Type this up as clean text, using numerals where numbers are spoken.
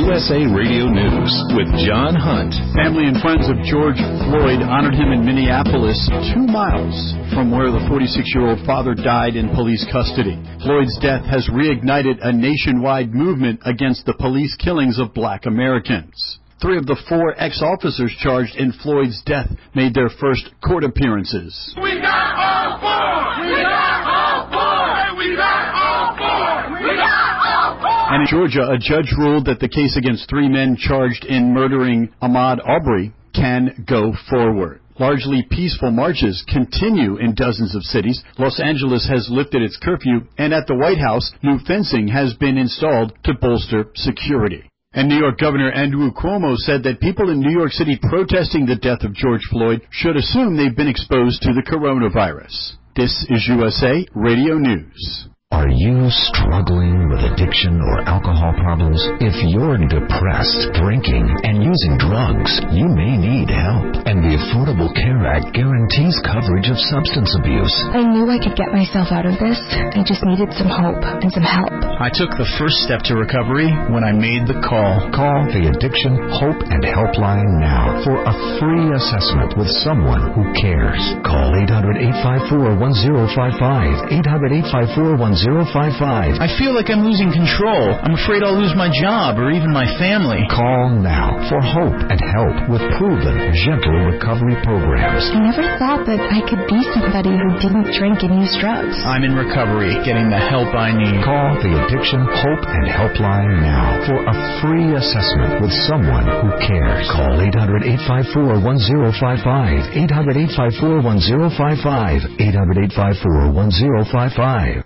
USA Radio News with John Hunt. Family and friends of George Floyd honored him in Minneapolis, 2 miles from where the 46-year-old father died in police custody. Floyd's death has reignited a nationwide movement against the police killings of black Americans. 3 of the 4 ex-officers charged in Floyd's death made their first court appearances. We got all 4! We got all 4! We got all 4! We got all 4! And in Georgia, a judge ruled that the case against 3 men charged in murdering Ahmaud Arbery can go forward. Largely peaceful marches continue in dozens of cities. Los Angeles has lifted its curfew, and at the White House, new fencing has been installed to bolster security. And New York Governor Andrew Cuomo said that people in New York City protesting the death of George Floyd should assume they've been exposed to the coronavirus. This is USA Radio News. Are you struggling with addiction or alcohol problems? If you're depressed, drinking, and using drugs, you may need help. And the Affordable Care Act guarantees coverage of substance abuse. I knew I could get myself out of this. I just needed some hope and some help. I took the first step to recovery when I made the call. Call the Addiction Hope and Helpline now for a free assessment with someone who cares. Call 800-854-1055. 800-854-1055. I feel like I'm losing control. I'm afraid I'll lose my job or even my family. Call now for hope and help with proven, gentle recovery programs. I never thought that I could be somebody who didn't drink and use drugs. I'm in recovery, getting the help I need. Call the Addiction Hope and Helpline now for a free assessment with someone who cares. Call 800-854-1055. 800-854-1055. 800-854-1055.